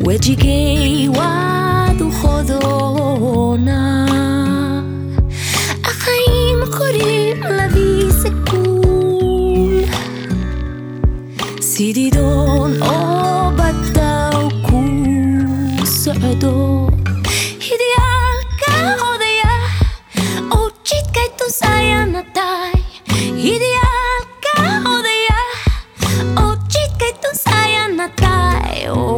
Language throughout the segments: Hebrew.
וג'יגי ודו חודונה החיים קוראים להביא סיכול סידידון או בדאו כוסעדו הידיאלka odaya oo jidkaytu sayanatay hidialka odaya oo jidkaytu sayanatay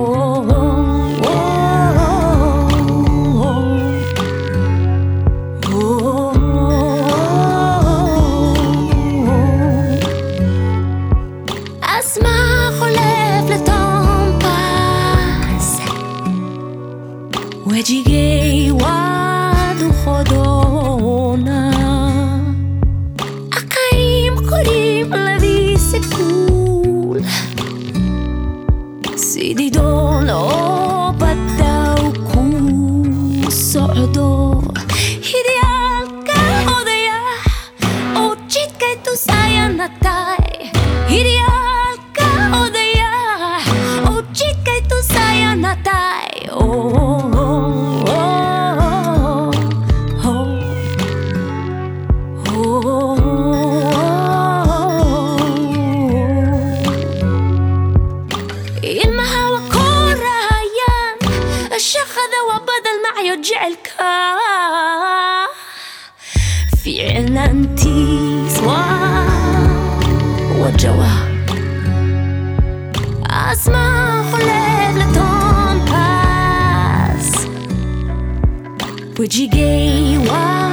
asma חולף לתום פס וג'יגי ודו חודונה החיים קוראים להביא סיכול סידידון או בדאו כוסעדו הידיאלka odaya oo jidkaytu sayanatay hidialka odaya oo jidkaytu sayanatay ilmaha waa korayaan shaqada waa badal macyo jecelka ficnaantiis waa jawaab asma xulef leton pas wejigay waa